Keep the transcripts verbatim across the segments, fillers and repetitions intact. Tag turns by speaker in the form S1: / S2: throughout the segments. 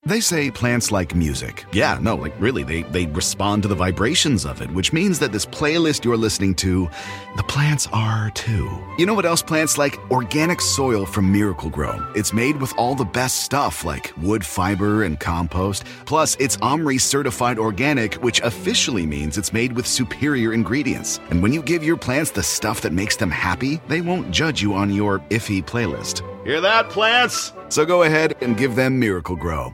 S1: They say plants like music. Yeah, no, like really, they, they respond to the vibrations of it, which means that this playlist you're listening to, the plants are too. You know what else plants like? Organic soil from Miracle Grow. It's made with all the best stuff like wood fiber and compost. Plus, it's OMRI certified organic, which officially means it's made with superior ingredients. And when you give your plants the stuff that makes them happy, they won't judge you on your iffy playlist. Hear that, plants? So go ahead and give them Miracle Grow.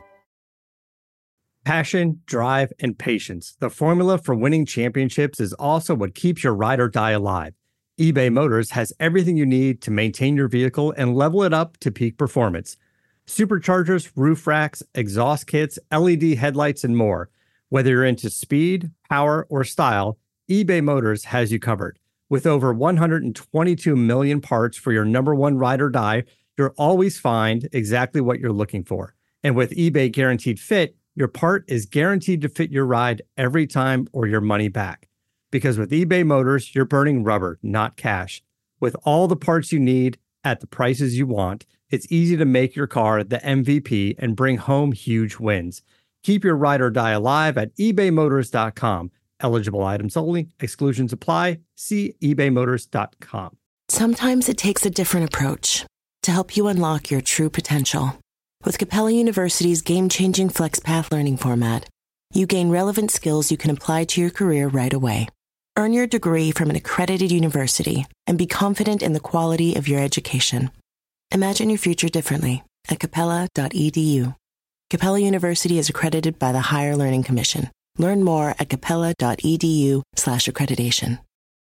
S2: Passion, drive, and patience. The formula for winning championships is also what keeps your ride or die alive. eBay Motors has everything you need to maintain your vehicle and level it up to peak performance. Superchargers, roof racks, exhaust kits, L E D headlights, and more. Whether you're into speed, power, or style, eBay Motors has you covered. With over one hundred twenty-two million parts for your number one ride or die, you'll always find exactly what you're looking for. And with eBay Guaranteed Fit, your part is guaranteed to fit your ride every time or your money back. Because with eBay Motors, you're burning rubber, not cash. With all the parts you need at the prices you want, it's easy to make your car the M V P and bring home huge wins. Keep your ride or die alive at ebay motors dot com. Eligible items only. Exclusions apply. See ebay motors dot com.
S3: Sometimes it takes a different approach to help you unlock your true potential. With Capella University's game-changing FlexPath learning format, you gain relevant skills you can apply to your career right away. Earn your degree from an accredited university and be confident in the quality of your education. Imagine your future differently at capella dot e d u. Capella University is accredited by the Higher Learning Commission. Learn more at capella dot e d u slash accreditation.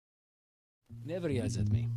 S4: Never yells at me.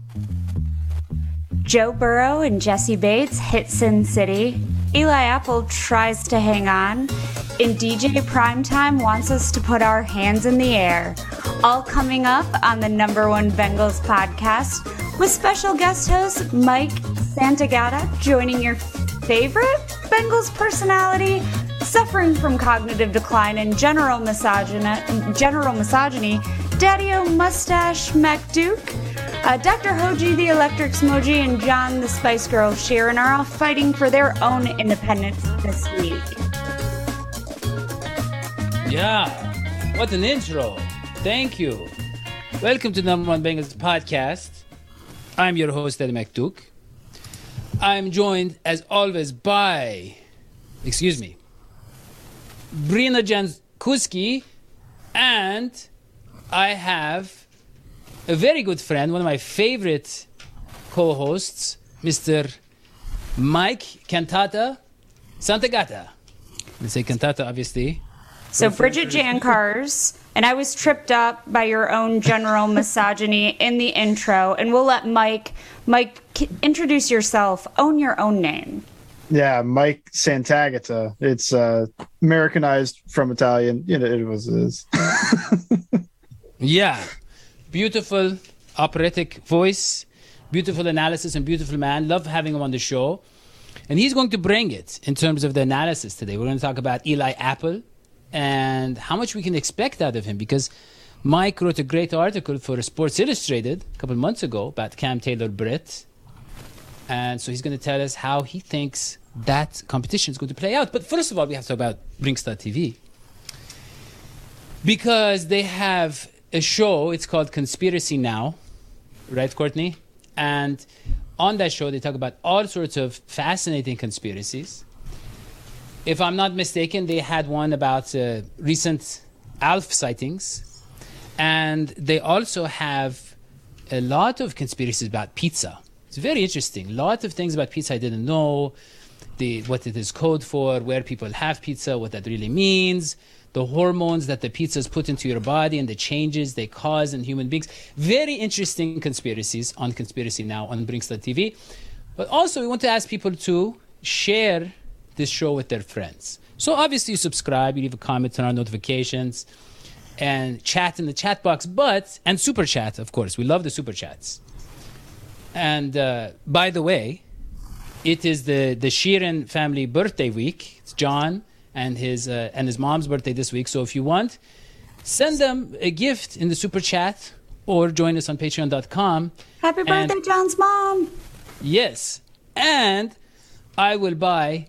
S5: Joe Burrow and Jesse Bates hit Sin City. Eli Apple tries to hang on. And D J Primetime wants us to put our hands in the air. All coming up on the number one Bengals podcast with special guest host Mike Santagata joining your favorite Bengals personality suffering from cognitive decline and general misogyny, general misogyny Daddy-O Mustache MacDuke. Uh, Doctor Hoji the Electric Smoji and John the Spice Girl Sharon are all fighting for their own independence this week.
S4: Yeah, what an intro. Thank you. Welcome to the number one Bengals podcast. I'm your host, Daddy MacDuke. I'm joined, as always, by, excuse me, Brina Jankowski, and I have a very good friend, one of my favorite co-hosts, Mister Mike Cantata Santagata. I say Cantata, obviously.
S5: So Bridget Jankars, and I was tripped up by your own general misogyny in the intro, and we'll let Mike, Mike, introduce yourself, own your own name.
S6: Yeah, Mike Santagata. It's uh, Americanized from Italian. You know, it was it is.
S4: Yeah. Beautiful operatic voice, beautiful analysis, and beautiful man. Love having him on the show. And he's going to bring it in terms of the analysis today. We're going to talk about Eli Apple and how much we can expect out of him, because Mike wrote a great article for Sports Illustrated a couple months ago about Cam Taylor-Britt. And so he's going to tell us how he thinks that competition is going to play out. But first of all, we have to talk about Brinks dot t v, because they have a show. It's called Conspiracy Now, right, Courtney? And on that show, they talk about all sorts of fascinating conspiracies. If I'm not mistaken, they had one about uh, recent ALF sightings. And they also have a lot of conspiracies about pizza. It's very interesting. A lot of things about pizza I didn't know. The, what it is code for, where people have pizza, what that really means, the hormones that the pizzas put into your body and the changes they cause in human beings. Very interesting conspiracies on Conspiracy Now on Brinks dot t v. But also, we want to ask people to share this show with their friends. So obviously, you subscribe, you leave a comment, turn on notifications, and chat in the chat box. But, and super chat, of course. We love the super chats. And uh, by the way, it is the, the Sheeran family birthday week. It's John and his uh, and his mom's birthday this week. So if you want, send them a gift in the super chat or join us on patreon dot com.
S5: Happy birthday, and, John's mom.
S4: Yes. And I will buy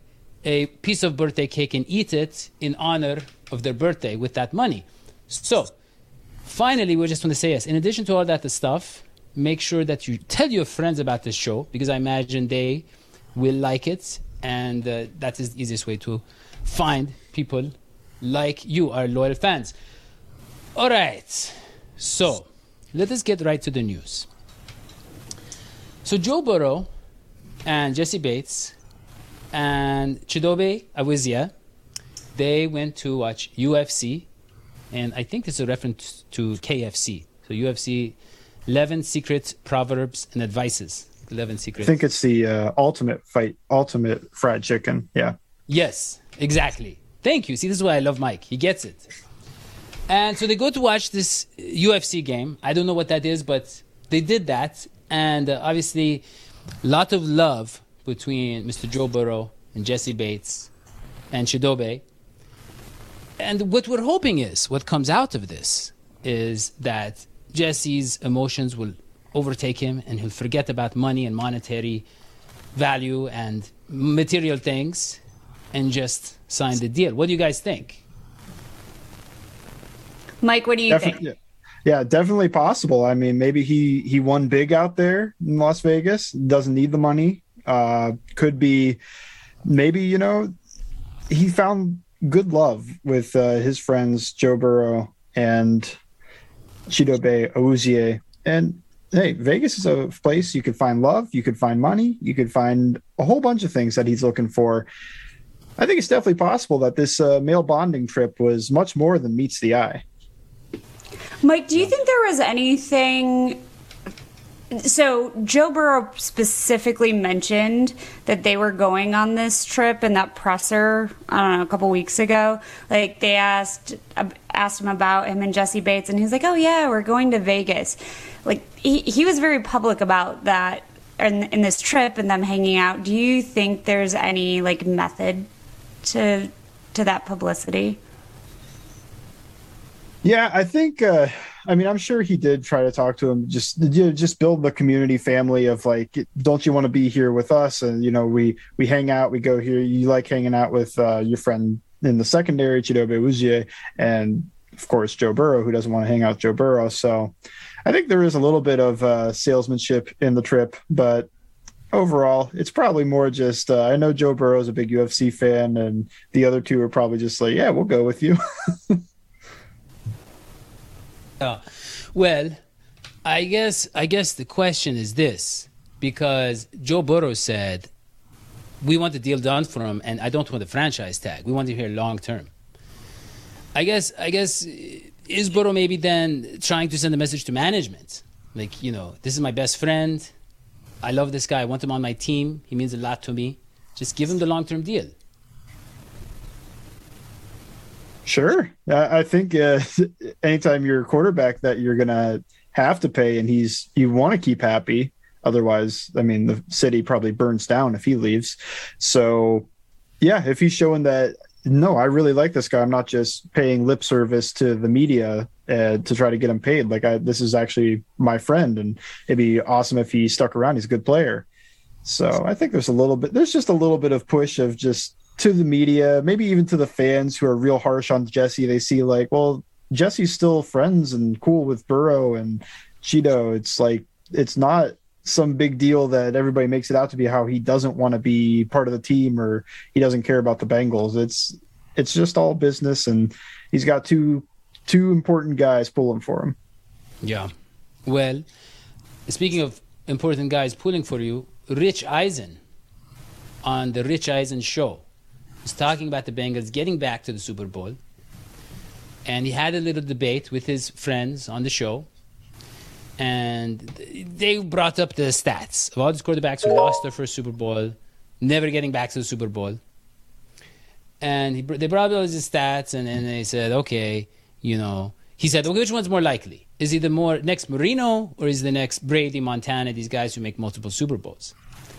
S4: a piece of birthday cake and eat it in honor of their birthday with that money. So, finally, we just want to say yes. In addition to all that stuff, make sure that you tell your friends about this show, because I imagine they will like it, and uh, that is the easiest way to find people like you, our loyal fans. All right, so let us get right to the news. So Joe Burrow and Jesse Bates and Chidobe Awuzie, they went to watch U F C, and I think it's a reference to K F C. So U F C, eleven Secret Proverbs and Advices. eleven Secret.
S6: I think it's the uh, Ultimate Fight, Ultimate Fried Chicken. Yeah.
S4: Yes, exactly. Thank you. See, this is why I love Mike. He gets it. And so they go to watch this U F C game. I don't know what that is, but they did that. And uh, obviously, a lot of love between Mister Joe Burrow and Jesse Bates and Chidobe. And what we're hoping is, what comes out of this, is that Jesse's emotions will overtake him and he'll forget about money and monetary value and material things and just sign the deal. What do you guys think?
S5: Mike, what do you
S6: Definitely,
S5: think?
S6: Yeah, definitely possible. I mean, maybe he, he won big out there in Las Vegas, doesn't need the money. Uh, could be maybe, you know, he found good love with uh, his friends, Joe Burrow and Chidobe Awuzie. And hey, Vegas is a place you could find love, you could find money, you could find a whole bunch of things that he's looking for. I think it's definitely possible that this uh, male bonding trip was much more than meets the eye.
S5: Mike, do you think there was anything... So Joe Burrow specifically mentioned that they were going on this trip in that presser, I don't know, a couple weeks ago. Like, they asked asked him about him and Jesse Bates, and he's like, oh, yeah, we're going to Vegas. Like, he, he was very public about that in, in this trip and them hanging out. Do you think there's any, like, method to to that publicity?
S6: Yeah, I think, uh, I mean, I'm sure he did try to talk to him, just, you know, just build the community family of like, don't you want to be here with us? And, you know, we, we hang out, we go here. You like hanging out with uh, your friend in the secondary, Chidobe Awuzie, and of course, Joe Burrow, who doesn't want to hang out with Joe Burrow. So I think there is a little bit of uh, salesmanship in the trip, but overall, it's probably more just, uh, I know Joe Burrow is a big U F C fan, and the other two are probably just like, yeah, we'll go with you.
S4: Uh, well, I guess I guess the question is this, because Joe Burrow said, we want the deal done for him, and I don't want the franchise tag. We want him here long term. I guess I guess is Burrow maybe then trying to send a message to management, like, you know, this is my best friend. I love this guy. I want him on my team. He means a lot to me. Just give him the long term deal.
S6: Sure. I think uh, anytime you're a quarterback that you're going to have to pay, and he's, you want to keep happy. Otherwise, I mean, the city probably burns down if he leaves. So yeah, if he's showing that, no, I really like this guy, I'm not just paying lip service to the media uh, to try to get him paid. Like, I, this is actually my friend, and it'd be awesome if he stuck around. He's a good player. So I think there's a little bit, there's just a little bit of push of just, to the media, maybe even to the fans who are real harsh on Jesse. They see like, well, Jesse's still friends and cool with Burrow and Chido. It's like, it's not some big deal that everybody makes it out to be, how he doesn't want to be part of the team or he doesn't care about the Bengals. It's, it's just all business, and he's got two, two important guys pulling for him.
S4: Yeah. Well, speaking of important guys pulling for you, Rich Eisen on the Rich Eisen show was talking about the Bengals getting back to the Super Bowl. And he had a little debate with his friends on the show. And they brought up the stats of all these quarterbacks who lost their first Super Bowl, never getting back to the Super Bowl. And he, they brought up all these stats, and, and they said, okay, you know, he said, okay, which one's more likely? Is he the more next Marino, or is he the next Brady, Montana, these guys who make multiple Super Bowls?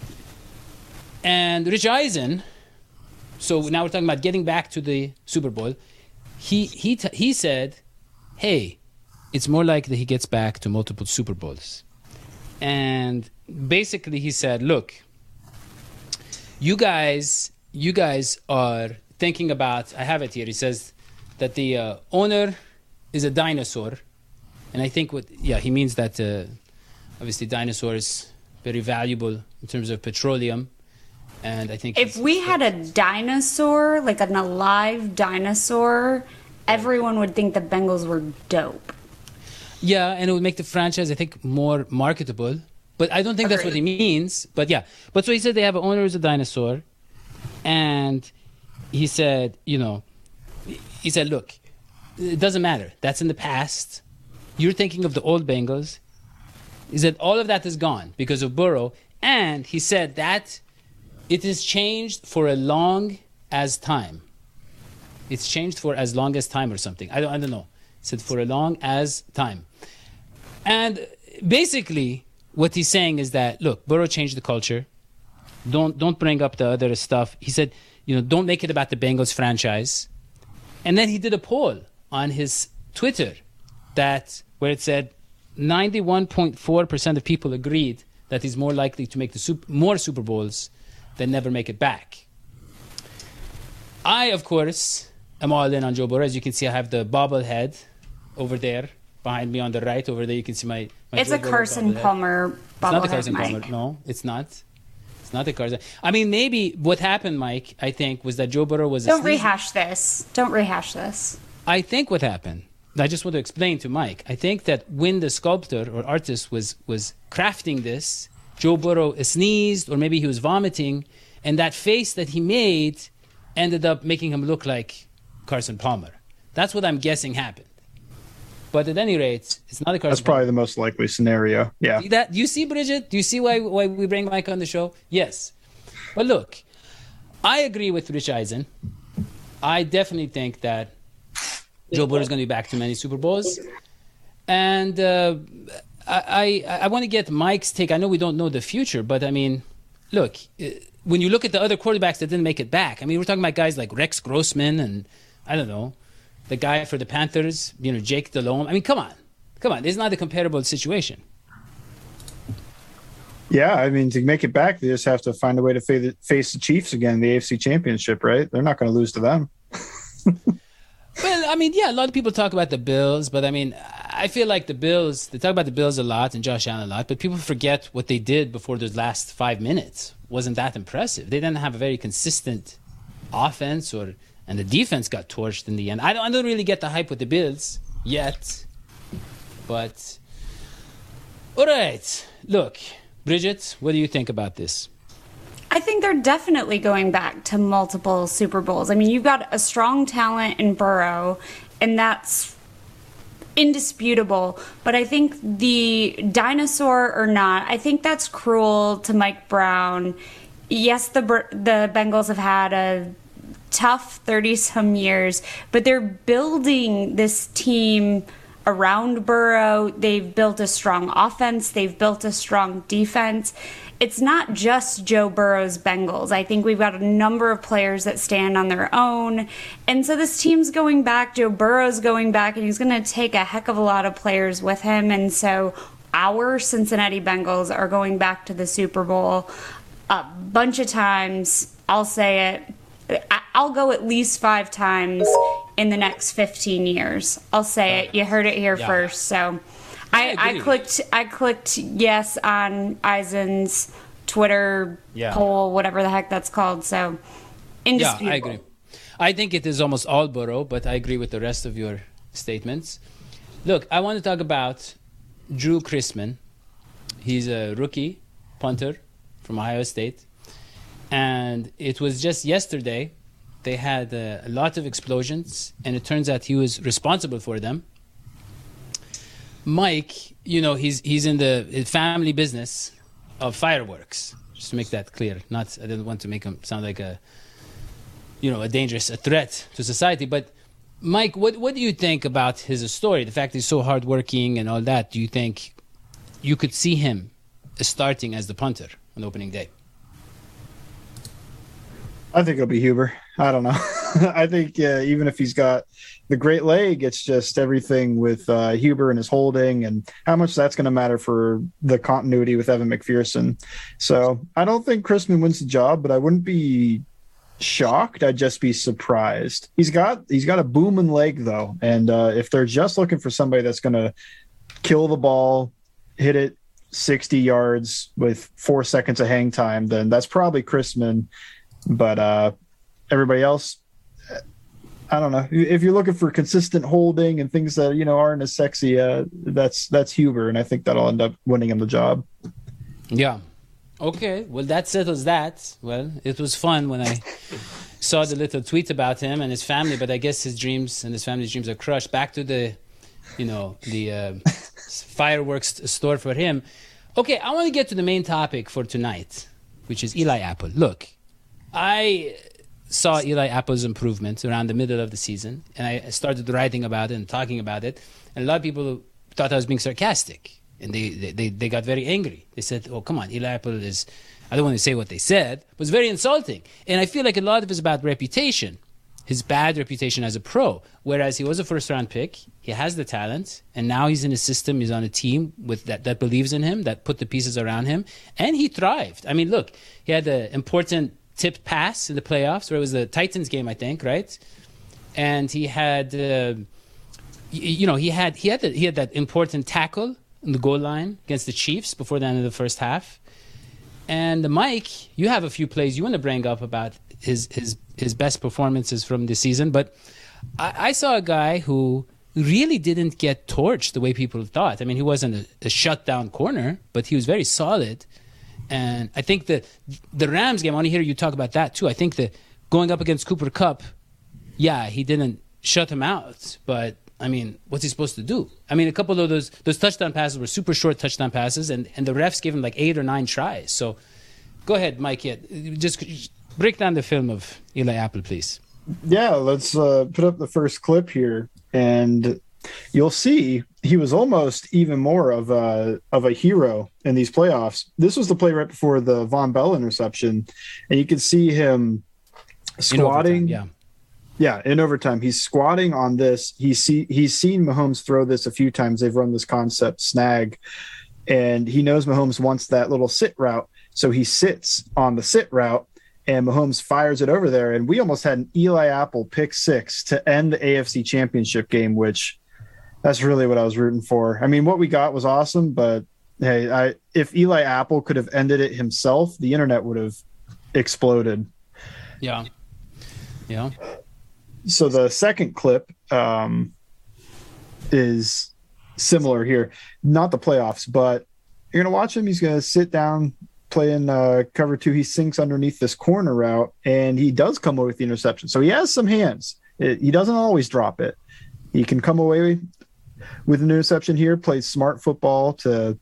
S4: And Rich Eisen, so now we're talking about getting back to the Super Bowl. He he t- he said, hey, it's more likely that he gets back to multiple Super Bowls. And basically he said, look, you guys, you guys are thinking about, I have it here, he says that the uh, owner is a dinosaur. And I think what, yeah, he means that uh, obviously dinosaurs very valuable in terms of petroleum. And I think
S5: if we had a dinosaur, like an alive dinosaur, everyone would think the Bengals were dope.
S4: Yeah, and it would make the franchise, I think, more marketable. But I don't think Agreed. That's what he means. But yeah. But so he said they have an owner who's a dinosaur. And he said, you know, he said, look, it doesn't matter. That's in the past. You're thinking of the old Bengals. He said all of that is gone because of Burrow. And he said that it is changed for a long as time. It's changed for as long as time or something. I don't, I don't know. He said for a long as time. And basically what he's saying is that, look, Burrow changed the culture. Don't don't bring up the other stuff. He said, you know, don't make it about the Bengals franchise. And then he did a poll on his Twitter that where it said ninety-one point four percent of people agreed that he's more likely to make the super, more Super Bowls than never make it back. I, of course, am all in on Joe Burrow. As you can see, I have the bobblehead over there behind me on the right. Over there, you can see my. my
S5: it's a Carson Palmer bobblehead.
S4: It's not the Carson Mike. Palmer. No, it's not. It's not the Carson. I mean, maybe what happened, Mike, I think, was that Joe Burrow was.
S5: Don't rehash this. Don't rehash this.
S4: I think what happened. I just want to explain to Mike. I think that when the sculptor or artist was was crafting this, Joe Burrow sneezed or maybe he was vomiting, and that face that he made ended up making him look like Carson Palmer. That's what I'm guessing happened. But at any rate, it's not a Carson
S6: That's probably
S4: Palmer.
S6: The most likely scenario. Yeah.
S4: See that, do you see, Bridget? Do you see why why we bring Mike on the show? Yes. But look, I agree with Rich Eisen. I definitely think that Joe Burrow is going to be back to many Super Bowls. And uh, I, I, I want to get Mike's take. I know we don't know the future, but I mean, look, when you look at the other quarterbacks that didn't make it back, I mean, we're talking about guys like Rex Grossman and, I don't know, the guy for the Panthers, you know, Jake Delhomme. I mean, come on. Come on. It's not a comparable situation.
S6: Yeah, I mean, to make it back, they just have to find a way to face the Chiefs again in the A F C Championship, right? They're not going to lose to them.
S4: Well, I mean, yeah, a lot of people talk about the Bills, but I mean, I feel like the Bills, they talk about the Bills a lot and Josh Allen a lot, but people forget what they did before those last five minutes. Wasn't that impressive? They didn't have a very consistent offense, or and the defense got torched in the end. I don't, I don't really get the hype with the Bills yet, but all right. Look, Bridget, what do you think about this?
S5: I think they're definitely going back to multiple Super Bowls. I mean, you've got a strong talent in Burrow, and that's indisputable. But I think the dinosaur or not, I think that's cruel to Mike Brown. Yes, the the Bengals have had a tough thirty-some years, but they're building this team around Burrow. They've built a strong offense. They've built a strong defense. It's not just Joe Burrow's Bengals. I think we've got a number of players that stand on their own. And so this team's going back. Joe Burrow's going back, and he's going to take a heck of a lot of players with him. And so our Cincinnati Bengals are going back to the Super Bowl a bunch of times. I'll say it. I'll go at least five times in the next fifteen years. I'll say it. You heard it here yeah. first. So I, I, I clicked I clicked yes on Eisen's Twitter yeah. poll, whatever the heck that's called. So indisputable.
S4: Yeah, I agree. I think it is almost all Burrow, but I agree with the rest of your statements. Look, I want to talk about Drew Chrisman. He's a rookie punter from Ohio State. And it was just yesterday, they had a, a lot of explosions, and it turns out he was responsible for them. Mike, you know, he's he's in the family business of fireworks, just to make that clear. Not, I didn't want to make him sound like a, you know, a dangerous a threat to society. But Mike, what what do you think about his story? The fact he's so hardworking and all that. Do you think you could see him starting as the punter on opening day?
S6: I think it'll be Huber. I don't know. I think uh, even if he's got the great leg, it's just everything with uh, Huber and his holding and how much that's going to matter for the continuity with Evan McPherson. So I don't think Chrisman wins the job, but I wouldn't be shocked. I'd just be surprised. He's got he's got a booming leg though, and uh, if they're just looking for somebody that's going to kill the ball, hit it sixty yards with four seconds of hang time, then that's probably Chrisman. But uh, everybody else, I don't know. If you're looking for consistent holding and things that, you know, aren't as sexy, uh, that's that's Huber, and I think that'll end up winning him the job.
S4: Yeah. Okay. Well, that settles that. Well, it was fun when I saw the little tweet about him and his family, but I guess his dreams and his family's dreams are crushed. Back to the, you know, the uh, fireworks store for him. Okay, I want to get to the main topic for tonight, which is Eli Apple. Look, I saw Eli Apple's improvements around the middle of the season, and I started writing about it and talking about it, and a lot of people thought I was being sarcastic, and they, they, they got very angry. They said, oh, come on, Eli Apple is, I don't want to say what they said, but it's very insulting. And I feel like a lot of it is about reputation, his bad reputation as a pro, whereas he was a first-round pick, he has the talent, and now he's in a system, he's on a team with that, that believes in him, that put the pieces around him, and he thrived. I mean, look, he had the important tipped pass in the playoffs, where it was the Titans game, I think, right? And he had, uh, you know, he had he had the, he had that important tackle in the goal line against the Chiefs before the end of the first half. And Mike, you have a few plays you want to bring up about his his his best performances from the season, but I, I saw a guy who really didn't get torched the way people thought. I mean, he wasn't a, a shutdown corner, but he was very solid. And I think the the Rams game, I want to hear you talk about that too. I think that going up against Cooper Kupp, yeah, he didn't shut him out, but I mean, what's he supposed to do? I mean, a couple of those those touchdown passes were super short touchdown passes, and, and the refs gave him like eight or nine tries. So go ahead, Mike. Yeah, just break down the film of Eli Apple, please.
S6: Yeah, let's uh, put up the first clip here, and you'll see he was almost even more of a of a hero in these playoffs. This was the play right before the Von Bell interception, and you could see him squatting.
S4: Yeah,
S6: yeah, in overtime, he's squatting on this. He's see he's seen Mahomes throw this a few times. They've run this concept snag, and he knows Mahomes wants that little sit route, so he sits on the sit route. And Mahomes fires it over there, and we almost had an Eli Apple pick six to end the A F C Championship game, which that's really what I was rooting for. I mean, what we got was awesome, but hey, I if Eli Apple could have ended it himself, the internet would have exploded.
S4: Yeah, yeah.
S6: So the second clip um, is similar here, not the playoffs, but you're gonna watch him. He's gonna sit down. Playing uh, cover two, he sinks underneath this corner route, and he does come away with the interception. So he has some hands. It, he doesn't always drop it. He can come away with an interception here, plays smart football to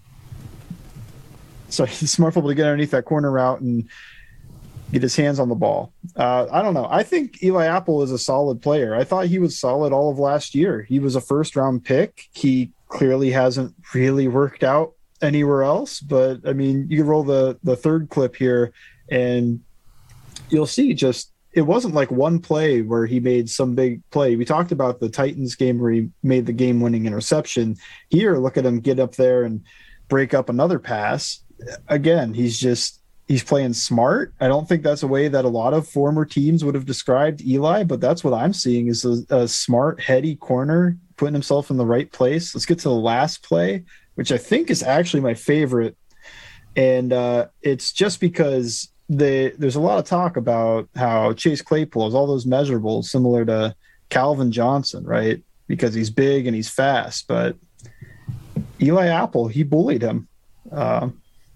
S6: sorry, smart football to get underneath that corner route and get his hands on the ball. Uh, I don't know. I think Eli Apple is a solid player. I thought he was solid all of last year. He was a first-round pick. He clearly hasn't really worked out anywhere else, but I mean, you can roll the the third clip here and you'll see just it wasn't like one play where he made some big play. We talked about the Titans game where he made the game-winning interception. Here, look at him get up there and break up another pass. Again, he's just he's playing smart. I don't think that's a way that a lot of former teams would have described Eli, but that's what I'm seeing is a, a smart, heady corner putting himself in the right place. Let's get to the last play, which I think is actually my favorite. And uh, it's just because they, there's a lot of talk about how Chase Claypool has all those measurables similar to Calvin Johnson, right? Because he's big and he's fast. But Eli Apple, he bullied him. Uh,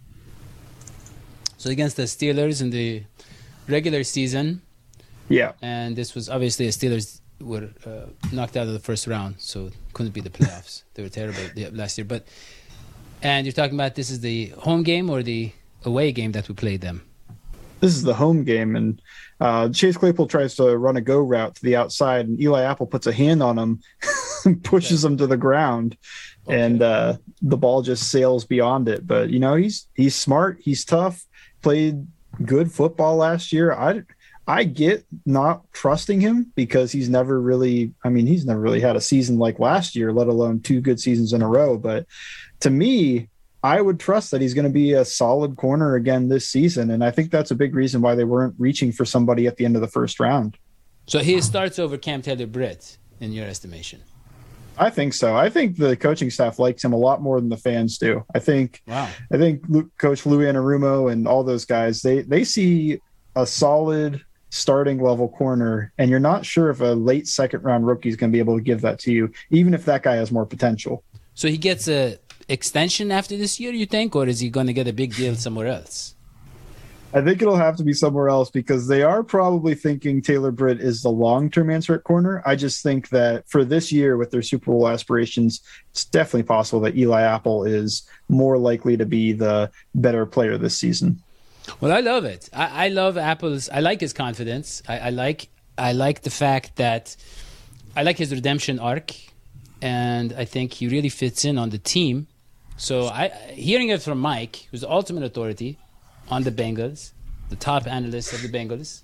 S4: so against the Steelers in the regular season.
S6: Yeah.
S4: And this was obviously the Steelers were uh, knocked out of the first round, so it couldn't be the playoffs. They were terrible last year. But and you're talking about this is the home game or the away game that we played them?
S6: This is the home game, and uh, Chase Claypool tries to run a go route to the outside, and Eli Apple puts a hand on him and pushes okay. him to the ground, okay. and uh, the ball just sails beyond it. But, you know, he's he's smart, he's tough, played good football last year. I I get not trusting him because he's never really, I mean, he's never really had a season like last year, let alone two good seasons in a row. But to me, I would trust that he's going to be a solid corner again this season. And I think that's a big reason why they weren't reaching for somebody at the end of the first round.
S4: So he starts over Cam Taylor-Britt, in your estimation?
S6: I think so. I think the coaching staff likes him a lot more than the fans do. I think
S4: wow.
S6: I think Coach Lou Anarumo and all those guys, they, they see a solid starting level corner, and you're not sure if a late second round rookie is going to be able to give that to you, even if that guy has more potential.
S4: So he gets a extension after this year, you think, or is he going to get a big deal somewhere else?
S6: I think it'll have to be somewhere else because they are probably thinking Taylor-Britt is the long-term answer at corner. I just think that for this year with their Super Bowl aspirations, it's definitely possible that Eli Apple is more likely to be the better player this season.
S4: Well, I love it. I, I love Apple's. I like his confidence. I, I like. I like the fact that I like his redemption arc, and I think he really fits in on the team. So, I hearing it from Mike, who's the ultimate authority on the Bengals, the top analyst of the Bengals.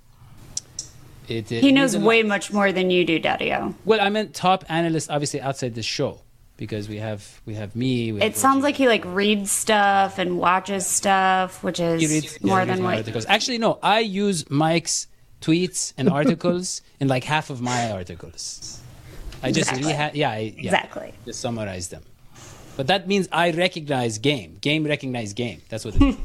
S4: It, it
S5: he knows way much more than you do, Daddy-O.
S4: Well, I meant top analyst, obviously outside the show, because we have we have me. We have
S5: it sounds like he like reads stuff and watches stuff, which is reads, more yeah, than what.
S4: Articles. Actually, no, I use Mike's tweets and articles in like half of my articles. I just
S5: exactly.
S4: reha- yeah, I, yeah,
S5: exactly.
S4: Just summarize them. But that means I recognize game. Game recognize game. That's what it is.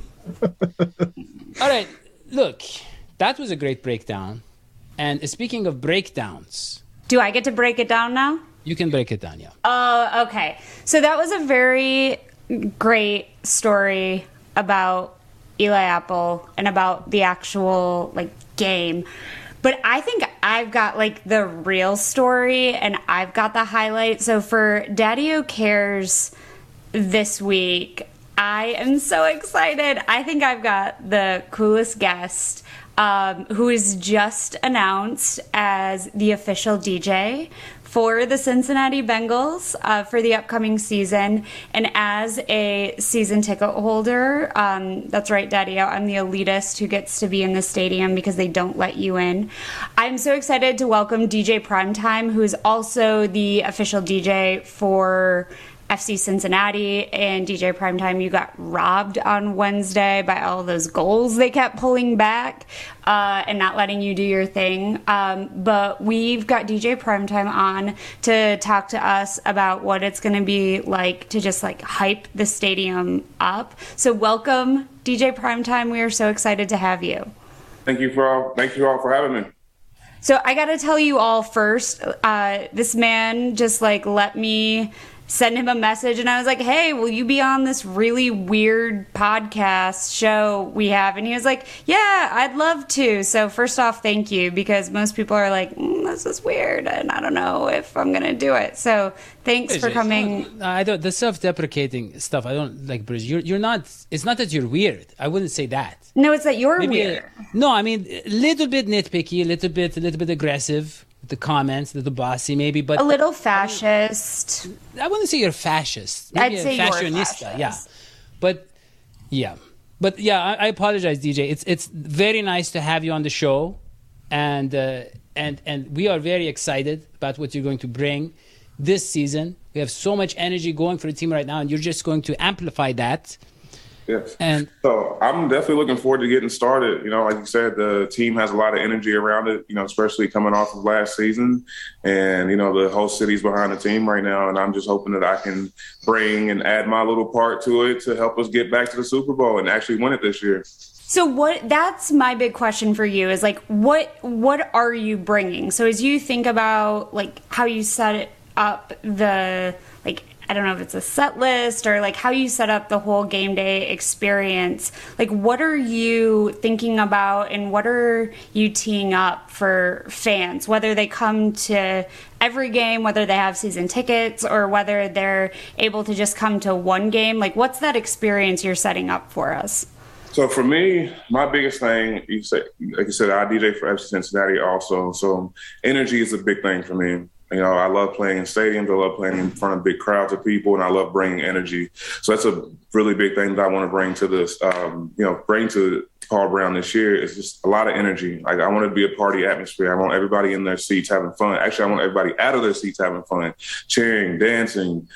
S4: All right, look, that was a great breakdown. And speaking of breakdowns,
S5: do I get to break it down now?
S4: You can break it down, yeah.
S5: Oh, uh, okay. So that was a very great story about Eli Apple and about the actual like game. But I think I've got like the real story and I've got the highlight. So for Daddy-O Cares this week, I am so excited. I think I've got the coolest guest um, who is just announced as the official D J for the Cincinnati Bengals uh, for the upcoming season. And as a season ticket holder, um, that's right, Daddy-O, I'm the elitist who gets to be in the stadium because they don't let you in. I'm so excited to welcome D J Primetime, who is also the official D J for F C Cincinnati. And D J Primetime, you got robbed on Wednesday by all those goals they kept pulling back uh, and not letting you do your thing. Um, but we've got D J Primetime on to talk to us about what it's going to be like to just like hype the stadium up. So welcome, D J Primetime. We are so excited to have you.
S7: Thank you for all. Thank you all for having me.
S5: So I got to tell you all first, uh, this man just like let me send him a message, and I was like, hey, will you be on this really weird podcast show we have? And he was like, yeah, I'd love to. So first off, thank you, because most people are like, mm, this is weird, and I don't know if I'm going to do it. So thanks
S4: Hey,
S5: for
S4: Jay,
S5: coming.
S4: no, I don't, the self-deprecating stuff, I don't like, Bruce. You're, you're not, it's not that you're weird. I wouldn't say that.
S5: No, it's that you're
S4: Maybe
S5: weird.
S4: A, no, I mean, a little bit nitpicky, a little bit, a little bit aggressive. The comments, a little bossy maybe, but
S5: a little fascist.
S4: I wouldn't say you're fascist. Maybe
S5: I'd say
S4: a
S5: you're
S4: fashionista,
S5: fascist.
S4: yeah. But yeah, but yeah, I, I apologize, D J. It's it's very nice to have you on the show, and uh, and and we are very excited about what you're going to bring this season. We have so much energy going for the team right now, and you're just going to amplify that.
S7: Yes.
S4: And
S7: so I'm definitely looking forward to getting started. You know, like you said, the team has a lot of energy around it, you know, especially coming off of last season. And, you know, the whole city's behind the team right now. And I'm just hoping that I can bring and add my little part to it to help us get back to the Super Bowl and actually win it this year.
S5: So what that's my big question for you is like, what what are you bringing? So as you think about like how you set up the like, I don't know if it's a set list or like how you set up the whole game day experience. Like, what are you thinking about and what are you teeing up for fans, whether they come to every game, whether they have season tickets or whether they're able to just come to one game? Like, what's that experience you're setting up for us?
S7: So for me, my biggest thing, you said, like you said, I D J for F C Cincinnati also. So energy is a big thing for me. You know, I love playing in stadiums. I love playing in front of big crowds of people, and I love bringing energy. So that's a really big thing that I want to bring to this, um, you know, bring to Paul Brown this year is just a lot of energy. Like, I want it to be a party atmosphere. I want everybody in their seats having fun. Actually, I want everybody out of their seats having fun, cheering, dancing,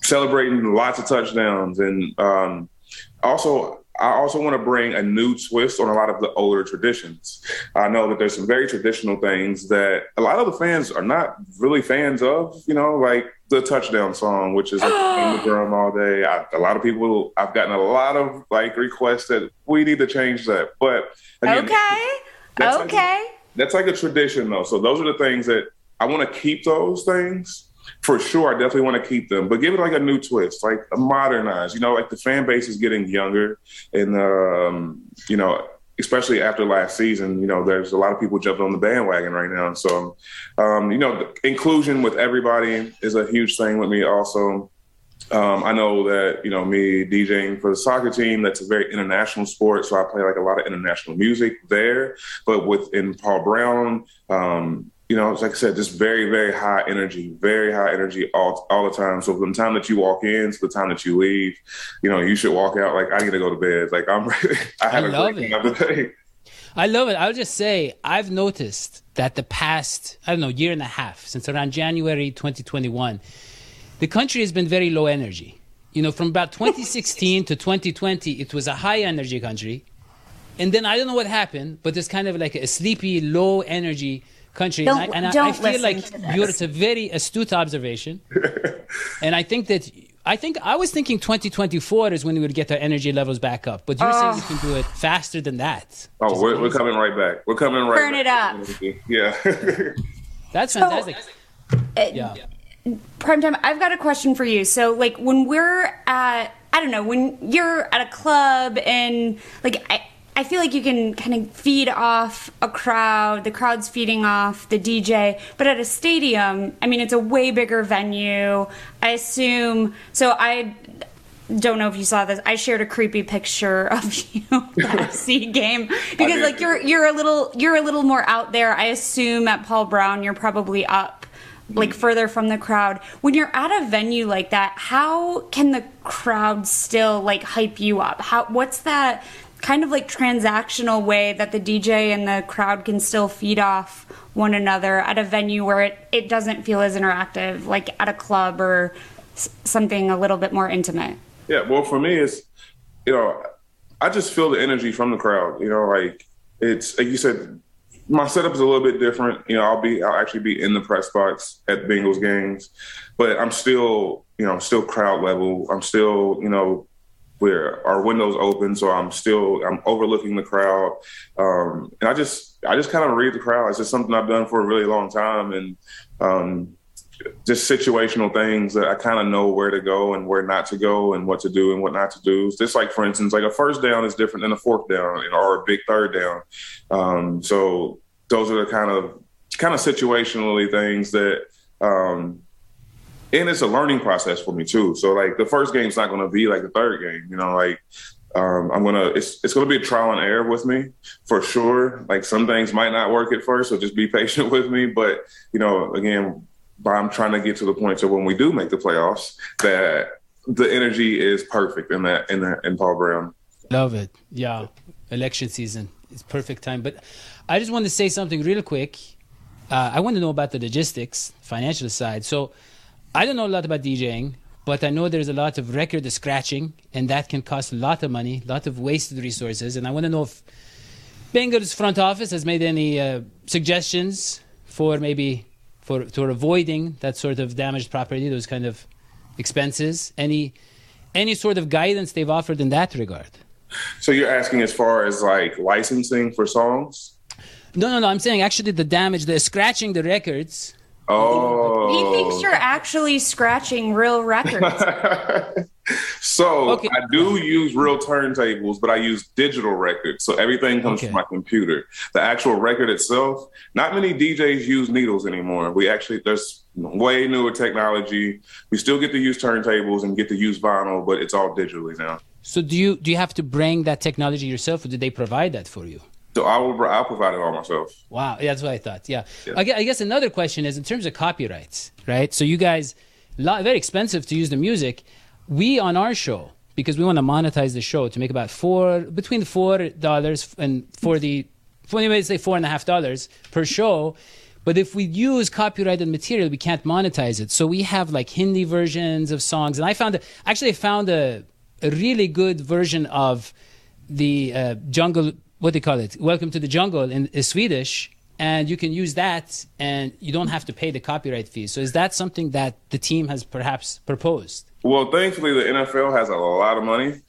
S7: celebrating lots of touchdowns. And um, also, I also want to bring a new twist on a lot of the older traditions. I know that there's some very traditional things that a lot of the fans are not really fans of, you know, like the touchdown song, which is in the drum all day. I, a lot of people, I've gotten a lot of like requests that we need to change that. But again,
S5: okay,
S7: that's
S5: okay.
S7: Like, that's like a tradition though. So those are the things that I want to keep those things. For sure, I definitely want to keep them, but give it like a new twist, like a modernize. You know, like the fan base is getting younger, and um, you know, especially after last season, you know, there's a lot of people jumping on the bandwagon right now. So, um, you know, inclusion with everybody is a huge thing with me. Also, um, I know that you know me DJing for the soccer team. That's a very international sport, so I play like a lot of international music there. But within Paul Brown. Um, You know, like I said, just very, very high energy, very high energy all all the time. So from the time that you walk in to the time that you leave, you know, you should walk out like, I need to go to bed. Like, I'm ready. I had I a
S4: love
S7: great
S4: it.
S7: time today.
S4: I love it. I'll just say I've noticed that the past, I don't know, year and a half, since around January twenty twenty-one, the country has been very low energy. You know, from about twenty sixteen to twenty twenty, it was a high energy country. And then I don't know what happened, but there's kind of like a sleepy, low energy country.
S5: Don't,
S4: and I, and
S5: don't
S4: I feel like you're, it's a very astute observation. And I think that, I think, I was thinking twenty twenty-four is when we would get our energy levels back up. But you're oh. saying we can do it faster than that.
S7: Oh, we're, we're coming right back. We're coming right
S5: Burn
S7: back.
S5: Burn it
S7: up. Yeah.
S4: That's fantastic.
S5: So, uh,
S4: yeah.
S5: Primetime, I've got a question for you. So, like, when we're at, I don't know, when you're at a club and, like, I, I feel like you can kind of feed off a crowd, the crowd's feeding off the D J, but at a stadium, I mean, it's a way bigger venue. I assume, so I don't know if you saw this, I shared a creepy picture of you at a F C game because like you're you're a little you're a little more out there. I assume at Paul Brown you're probably up like further from the crowd. When you're at a venue like that, how can the crowd still like hype you up? How what's that kind of like transactional way that the D J and the crowd can still feed off one another at a venue where it, it doesn't feel as interactive, like at a club or s- something a little bit more intimate?
S7: Yeah, well, for me, it's, you know, I just feel the energy from the crowd. You know, like it's, like you said, my setup is a little bit different. You know, I'll be, I'll actually be in the press box at Bengals games, but I'm still, you know, still crowd level. I'm still, you know, where our windows open, so I'm still I'm overlooking the crowd, um, and I just I just kind of read the crowd. It's just something I've done for a really long time, and um, just situational things that I kind of know where to go and where not to go, and what to do and what not to do. Just like, for instance, like a first down is different than a fourth down or a big third down. Um, so those are the kind of kind of situationally things that. Um, And it's a learning process for me too. So like the first game's not going to be like the third game, you know, like um, I'm going to, it's, it's going to be a trial and error with me for sure. Like some things might not work at first, so just be patient with me. But, you know, again, I'm trying to get to the point so when we do make the playoffs, that the energy is perfect in that, in that, in Paul Brown.
S4: Love it. Yeah. Election season. It's perfect time. But I just want to say something real quick. Uh, I want to know about the logistics, financial side. So, I don't know a lot about DJing, but I know there's a lot of record scratching, and that can cost a lot of money, a lot of wasted resources. And I want to know if Bengals front office has made any uh, suggestions for maybe for, for avoiding that sort of damaged property, those kind of expenses. Any any sort of guidance they've offered in that regard?
S7: So you're asking as far as like licensing for songs?
S4: No, no, no. I'm saying actually the damage, the scratching the records.
S7: Oh.
S5: He thinks you're actually scratching real records.
S7: So
S4: okay.
S7: I do use real turntables, but I use digital records. So everything comes
S4: okay.
S7: from my computer. The actual record itself, not many D Js use needles anymore. We actually, there's way newer technology. We still get to use turntables and get to use vinyl, but it's all digitally now.
S4: So do you do you have to bring that technology yourself, or did they provide that for you?
S7: So I will, I'll provide it all myself.
S4: Wow, yeah, that's what I thought. Yeah,
S7: yeah.
S4: I, guess, I guess another question is in terms of copyrights, right? So you guys, lot, very expensive to use the music. We on our show, because we want to monetize the show to make about four between four dollars and for the, for anyway, say four and a half dollars per show. But if we use copyrighted material, we can't monetize it. So we have like Hindi versions of songs. And I found, a, actually I found a, a really good version of the uh, jungle, what do they call it? Welcome to the Jungle in, in Swedish. And you can use that and you don't have to pay the copyright fee. So is that something that the team has perhaps proposed?
S7: Well, thankfully, the N F L has a lot of money.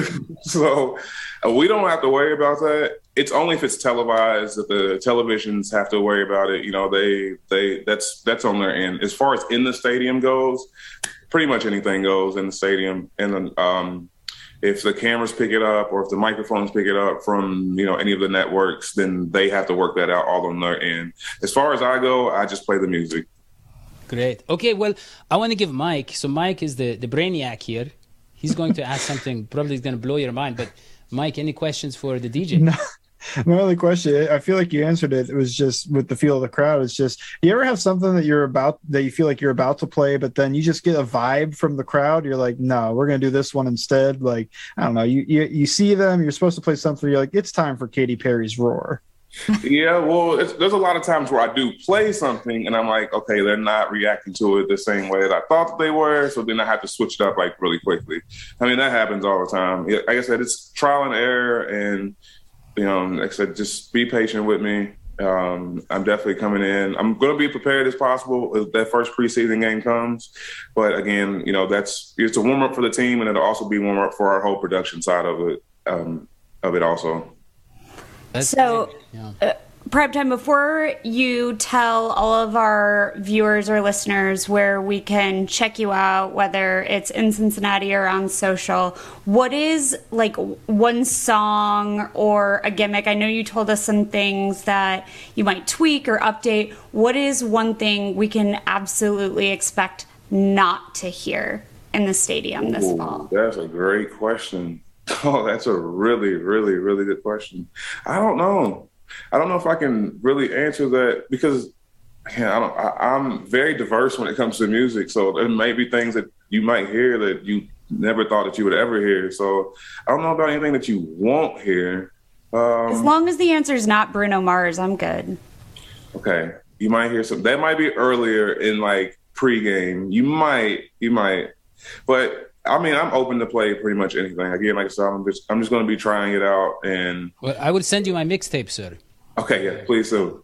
S7: so uh, we don't have to worry about that. It's only if it's televised that the televisions have to worry about it. You know, they they that's that's on their end. As far as in the stadium goes, pretty much anything goes in the stadium. And um, if the cameras pick it up or if the microphones pick it up from, you know, any of the networks, then they have to work that out all on their end. As far as I go, I just play the music.
S4: Great. Okay, well, I want to give Mike. So Mike is the, the brainiac here. He's going to ask something probably is going to blow your mind. But Mike, any questions for the D J?
S6: No. My only question, I feel like you answered it. It was just with the feel of the crowd. It's just, do you ever have something that you're about, that you feel like you're about to play, but then you just get a vibe from the crowd? You're like, no, we're going to do this one instead. Like, I don't know. You, you, you see them, you're supposed to play something. You're like, it's time for Katy Perry's Roar.
S7: Yeah, well, it's, there's a lot of times where I do play something and I'm like, okay, they're not reacting to it the same way that I thought that they were. So then I have to switch it up like really quickly. I mean, that happens all the time. Like I said, it's trial and error. And, you know, like I said, just be patient with me. Um, I'm definitely coming in. I'm going to be prepared as possible if that first preseason game comes. But again, you know, that's it's a warm up for the team, and it'll also be warm up for our whole production side of it, um, of it also.
S4: That's
S5: So,
S4: yeah.
S5: uh, Primetime, before you tell all of our viewers or listeners where we can check you out, whether it's in Cincinnati or on social, what is like one song or a gimmick? I know you told us some things that you might tweak or update. What is one thing we can absolutely expect not to hear in the stadium this
S7: Ooh,
S5: fall?
S7: That's a great question. Oh, that's a really, really, really good question. I don't know. I don't know if I can really answer that because again, I don't, I, I'm very diverse when it comes to music. So there may be things that you might hear that you never thought that you would ever hear. So I don't know about anything that you won't hear. Um,
S5: As long as the answer is not Bruno Mars, I'm good.
S7: Okay. You might hear some, that might be earlier in like pregame. You might, you might, but I mean, I'm open to play pretty much anything. Again, like I said, I'm just, I'm just going to be trying it out. And
S4: Well, I will send you my mixtape, sir.
S7: okay, yeah, please do.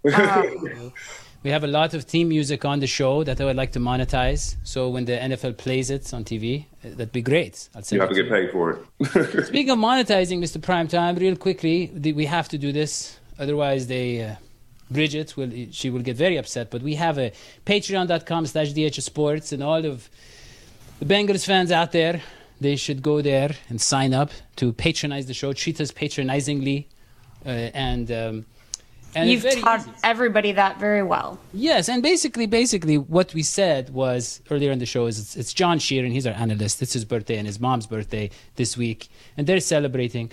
S4: We have a lot of theme music on the show that I would like to monetize. So when the N F L plays it on T V, that'd be great. I'll send
S7: You have
S4: it
S7: to get
S4: you.
S7: paid for it.
S4: Speaking of monetizing, Mister Primetime, real quickly, th- we have to do this. Otherwise, they, uh, Bridget, will she will get very upset. But we have a patreon.com slash DH Sports, and all of the Bengals fans out there, they should go there and sign up to patronize the show, treat us patronizingly, uh, and um, and
S5: You've
S4: it's very
S5: taught
S4: easy.
S5: everybody that very well.
S4: Yes, and basically, basically, what we said was earlier in the show is it's, it's John Sheeran. He's our analyst. It's his birthday and his mom's birthday this week, and they're celebrating.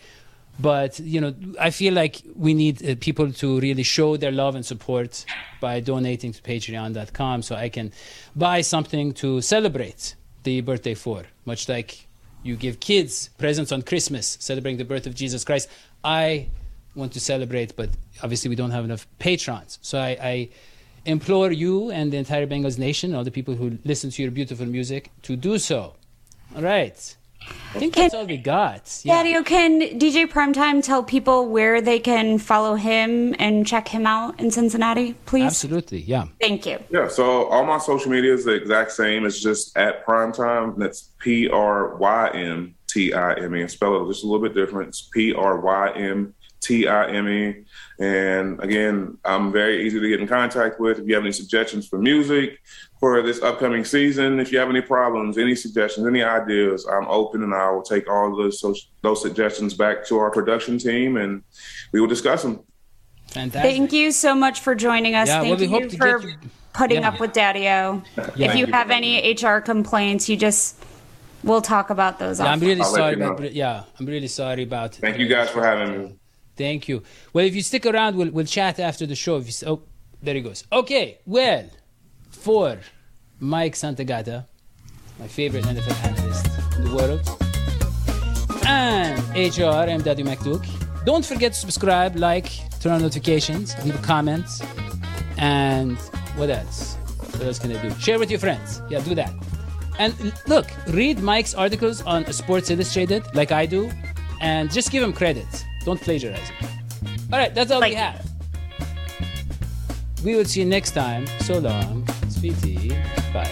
S4: But you know, I feel like we need uh, people to really show their love and support by donating to patreon dot com, so I can buy something to celebrate the birthday for. Much like you give kids presents on Christmas, celebrating the birth of Jesus Christ. I want to celebrate, but obviously we don't have enough patrons. So I, I implore you and the entire Bengals nation, all the people who listen to your beautiful music, to do so. All right. I think that's all we got. Yeah.
S5: Daddy, can D J Primetime tell people where they can follow him and check him out in Cincinnati, please?
S4: Absolutely, yeah.
S5: Thank you.
S7: Yeah, so all my social media is the exact same. It's just at Primetime. That's P R Y M T I M E. Spell it just a little bit different. It's P R Y M T I M E. And again, I'm very easy to get in contact with. If you have any suggestions for music for this upcoming season, if you have any problems, any suggestions, any ideas, I'm open, and I will take all those those suggestions back to our production team, and we will discuss them.
S4: Fantastic.
S5: Thank you so much for joining us.
S4: Yeah, well,
S5: Thank
S4: we
S5: you
S4: hope to
S5: for
S4: get you-
S5: putting
S4: Yeah.
S5: up with Daddy-O. If you
S7: you.
S5: have any H R complaints, you just, we'll talk about those.
S4: Yeah, I'm
S5: off-
S4: really
S7: I'll let
S4: sorry
S7: you know.
S4: about. Yeah, I'm really sorry about.
S7: Thank you guys for having me.
S4: Thank you. Well, if you stick around, we'll we'll chat after the show. If you, s- oh, there he goes. Okay, well, for Mike Santagata, my favorite N F L analyst in the world, and H R, I'm Daddy McDuke. Don't forget to subscribe, like, turn on notifications, leave a comment, and What else? What else can I do? Share with your friends. Yeah, do that. And look, read Mike's articles on Sports Illustrated, like I do, and just give him credit. Don't plagiarize him. All right, that's all like, we have. We will see you next time. So long. Sweetie. Bye.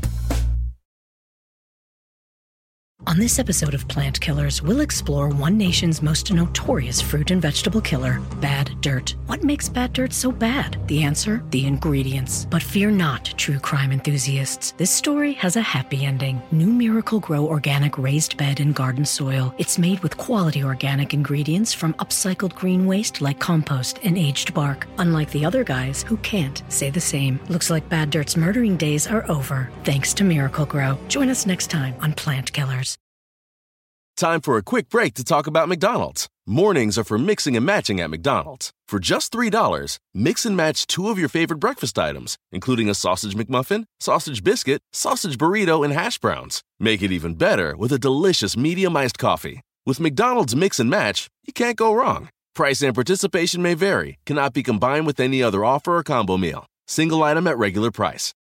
S8: On this episode of Plant Killers, we'll explore one nation's most notorious fruit and vegetable killer, bad dirt. What makes bad dirt so bad? The answer? The ingredients. But fear not, true crime enthusiasts. This story has a happy ending. New Miracle Grow organic raised bed and garden soil. It's made with quality organic ingredients from upcycled green waste like compost and aged bark. Unlike the other guys who can't say the same. Looks like bad dirt's murdering days are over, thanks to Miracle Grow. Join us next time on Plant Killers.
S9: Time for a quick break to talk about McDonald's. Mornings are for mixing and matching at McDonald's. For just three dollars, mix and match two of your favorite breakfast items, including a sausage McMuffin, sausage biscuit, sausage burrito, and hash browns. Make it even better with a delicious medium iced coffee. With McDonald's Mix and Match, you can't go wrong. Price and participation may vary, cannot be combined with any other offer or combo meal. Single item at regular price.